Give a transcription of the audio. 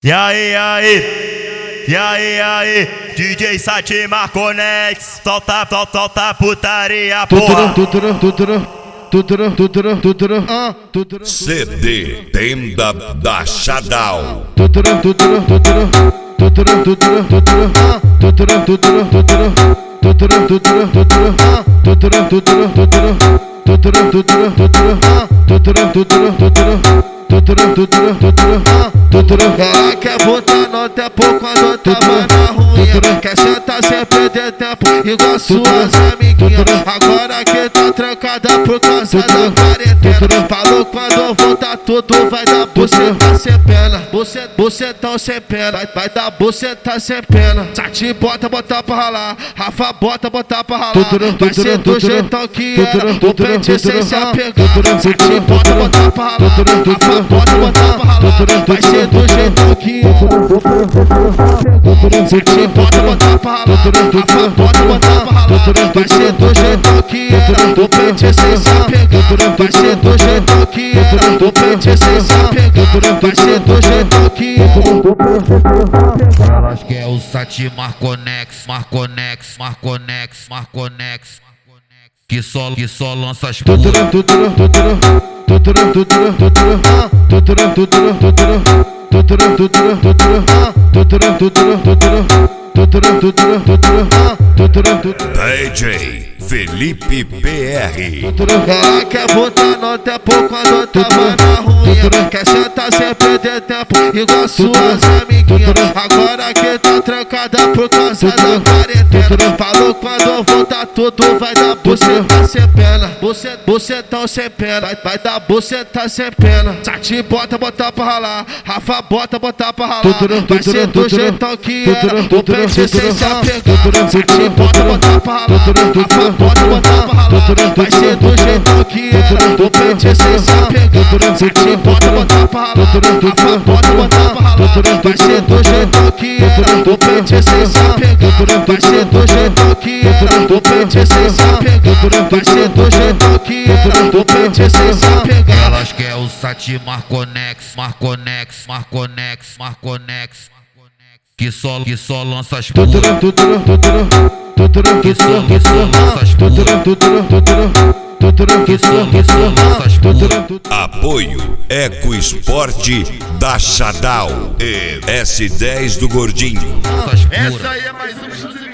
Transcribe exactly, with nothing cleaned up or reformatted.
E aí, aí, e aí, aí, D J Sati Marconex, solta, solta, solta putaria, porra. C D Tenda da Shadal. Ela quer botar no tempo quando tava na ruim. Quer sentar sem perder tempo igual suas amiguinhas. Agora que tá trancada por causa da quarentena. Falou quando voltar tudo vai dar buceta sem pena. Bucetão sem pena, vai, vai dar buceta sem pena. Sati bota, botar pra ralar, Rafa bota, botar pra ralar. Vai ser do jeitão que era, o pente sem se apegar. Sati bota, botar pra ralar, Rafa bota, botar pra ralar. Vai ser do jeitão que era, Sati bota, botar pra ralar, Rafa bota, botar pra ralar. Vai ser do jeitão que era, o pente sem se apegar. Vai ser do jeitão que era, o pente sem se apegar. Vai ser do jeitão que era. Elas quer o Sati Marconex, Marconex, Marconex, Marconex, que só, que só lança as putas. D J Felipe P R. Ela quer botar no tempo quando tava na ruim. Quer sentar sem perder tempo igual suas amiguinhas. Agora que tá trancada por causa da quarentena. Falou quando voltar tudo vai dar buceta sem pena. Bucetão sem pena, vai, vai dar buceta sem pena. Sati bota, botar pra ralar, Rafa bota, botar pra ralar. Vai ser do jeitão que era, o pente sem se apegar. Sati bota, botar pra ralar, Rafa bota, botar pra ralar. Vai ser do jeitão que era, o pente sem se apegar. Sati bota, botar pra ralar, Rafa bota, botar pra ralar. Vai ser do jeitão que era, o pente sem se apegar. Vai ser do jeitão que era, o pente sem se apegar. Vai ser do jeitão que era, o pente sem se apegar. Elas quer o Sati Marconex, Marconex, Marconex, Marconex, que só, que só lança as putas. Que só, que só lança as putas. Que só, que só lança as putas. Apoio Eco Esporte da Shadal e S dez do Gordinho. Lança as putas. Essa aí é mais um